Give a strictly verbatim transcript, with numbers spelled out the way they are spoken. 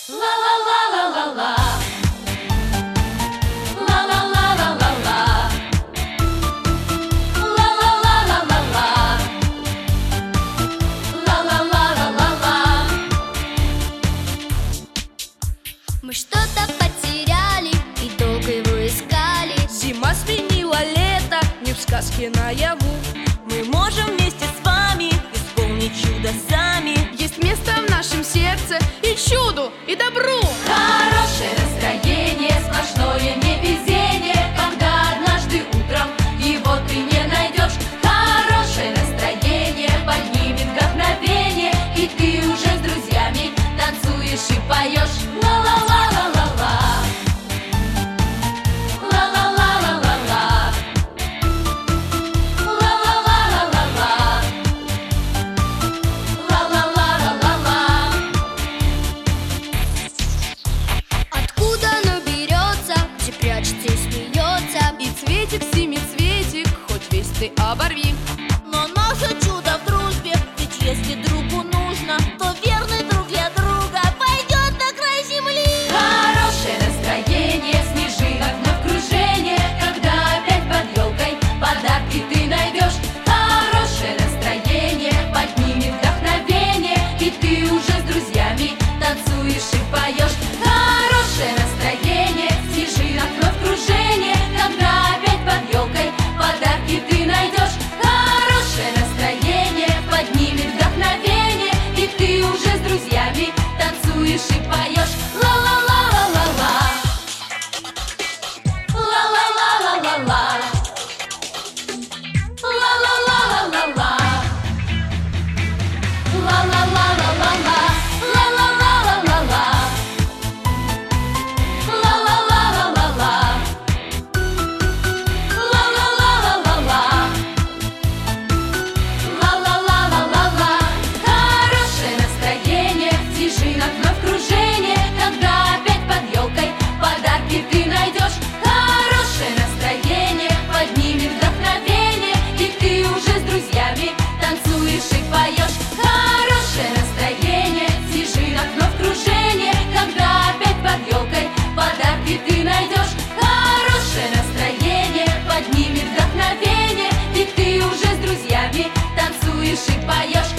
Ла-ла-ла-ла-ла-ла. Ла-ла-ла-ла-ла-ла. Ла-ла-ла-ла-ла-ла. Ла-ла-ла-ла-ла-ла. Мы что-то потеряли и долго его искали. Зима сменила лето, не в сказке наяву. Мы можем вместе с вами исполнить чудо сами. Есть место в нашем сердце и чуду, и добру. Хорошее настроение, сплошное невезение, когда однажды утром его ты не найдешь. Хорошее настроение поднимет вдохновение, и ты уже с друзьями танцуешь и поешь. Ла-ла-ла-ла-ла-ла. Ла-ла-ла-ла-ла-ла. Ла-ла-ла-ла-ла-ла. Ла-ла-ла-ла-ла-ла. Откуда оно берется, где прячется и смеется? И цветик, семицветик, хоть весь ты оборви. Но наше чудо в дружбе, ведь если другу нужно, то верный друг для друга пойдет на край земли. Хорошее настроение, снежинок вновь кружение, когда опять под елкой подарки ты найдешь. Хорошее настроение поднимет вдохновение, и ты уже с друзьями танцуешь и поешь. Хорошее настроение, снежинок вновь кружение, когда опять под елкой подарки ты найдешь. Хорошее настроение поднимет вдохновение, и ты уже с друзьями танцуешь и поешь. Ла-ла-ла-ла-ла-ла. Ла-ла-ла-ла-ла-ла. Ла-ла-ла-ла-ла-ла. Ла-ла-ла-ла-ла-ла. Ла-ла-ла-ла-ла-ла. Ла-ла-ла-ла-ла-ла. Ла-ла-ла-ла-ла-ла. Ла-ла-ла-ла-ла-ла. Хорошее настроение, снежинок вновь кружение, когда опять под елкой подарки ты найдешь. Хорошее настроение поднимет вдохновение, и ты уже с друзьями танцуешь и поешь. Хорошее настроение, снежинок вновь кружение, когда опять под елкой подарки ты найдешь. Хорошее настроение поднимет вдохновение, и ты уже с друзьями танцуешь и поешь.